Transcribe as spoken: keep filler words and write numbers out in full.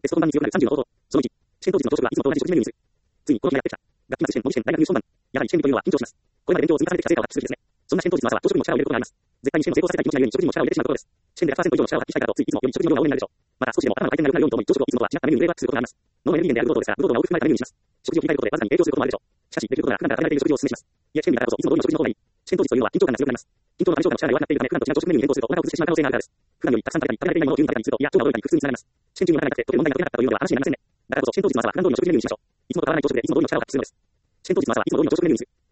テスト本番に強くなるさんじゅうの方法。そのいち、試験当日の朝食はいつもと同じ食事メニューにする。ついにこの日がやってきた。学期末試験、模擬試験、大学入試本番。やはり試験日というのは緊張します。これまで勉強を積み重ねてきた成果を発揮する日ですね。そんな試験当日の朝は朝食にも力を入れることがあります。絶対に試験を成功させたい気持ちがゆえに食事にも力を入れてしまうところです。試験でひゃくパーセント以上の力を発揮したいからとついいつもより食事の量が多めになるでしょう。また少しでも頭の回転が良くなるようにと思い朝食をいつもとは違ったメニューに入れればすることがあります。脳のエネルギー源であるブドウ糖ですから、ブドウ糖が多く含まれたメニューにします。食事を控えることでわずかに影響することもあるでしょう。しかし、できることなら普段から与えられている食事をお勧めします。いや、試験日だからこそいつも通りの食事の方がいい。試験当日というのは緊張感が強くなります。緊張のため消化の力が弱くなっているため、普段と違う朝食メニューに変更するとお腹を崩してしまう可能性があるからです。普段よりたくさん食べたり、食べられていないものを急に食べたりすると、いや、腸が驚いたり苦痛につながります。試験中にお腹が痛くて、とても問題が解けなかったというのでは話になりませんね。だからこそ試験当日の朝は普段通りの食事メニューにしましょう。いつもと変わらない朝食でいつも通りの力を発揮するのです。試験当日の朝はいつも通りの朝食メニューにする。